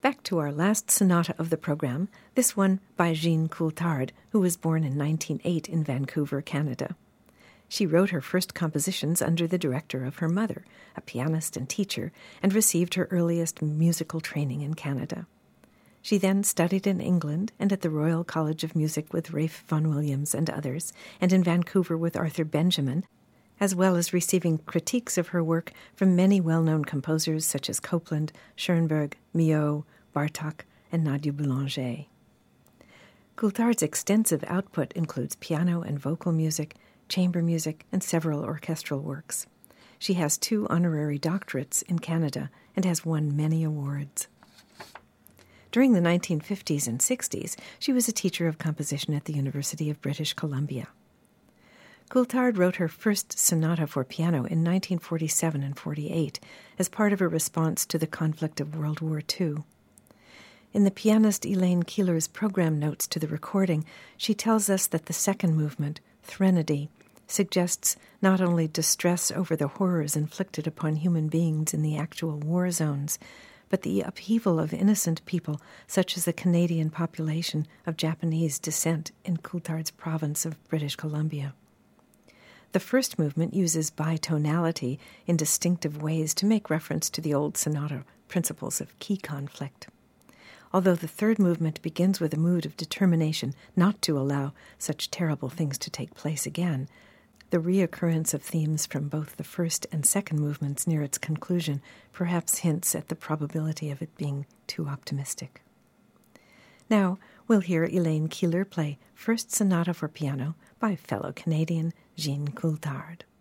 Back to our last sonata of the program, this one by Jean Coulthard, who was born in 1908 in Vancouver, Canada. She wrote her first compositions under the director of her mother, a pianist and teacher, and received her earliest musical training in Canada. She then studied in England and at the Royal College of Music with Ralph Vaughan Williams and others, and in Vancouver with Arthur Benjamin, as well as receiving critiques of her work from many well-known composers such as Copland, Schoenberg, Milhaud, Bartók, and Nadia Boulanger. Coulthard's extensive output includes piano and vocal music, chamber music, and several orchestral works. She has 2 honorary doctorates in Canada and has won many awards. During the 1950s and 60s, she was a teacher of composition at the University of British Columbia. Coulthard wrote her first sonata for piano in 1947 and 48 as part of a response to the conflict of World War II. In the pianist Elaine Keeler's program notes to the recording, she tells us that the second movement, Threnody, suggests not only distress over the horrors inflicted upon human beings in the actual war zones, but the upheaval of innocent people, such as the Canadian population of Japanese descent in Coulthard's province of British Columbia. The first movement uses bitonality in distinctive ways to make reference to the old sonata principles of key conflict. Although the third movement begins with a mood of determination not to allow such terrible things to take place again, the reoccurrence of themes from both the first and second movements near its conclusion perhaps hints at the probability of it being too optimistic. Now we'll hear Elaine Keeler play First Sonata for Piano by fellow Canadian Jean Coulthard.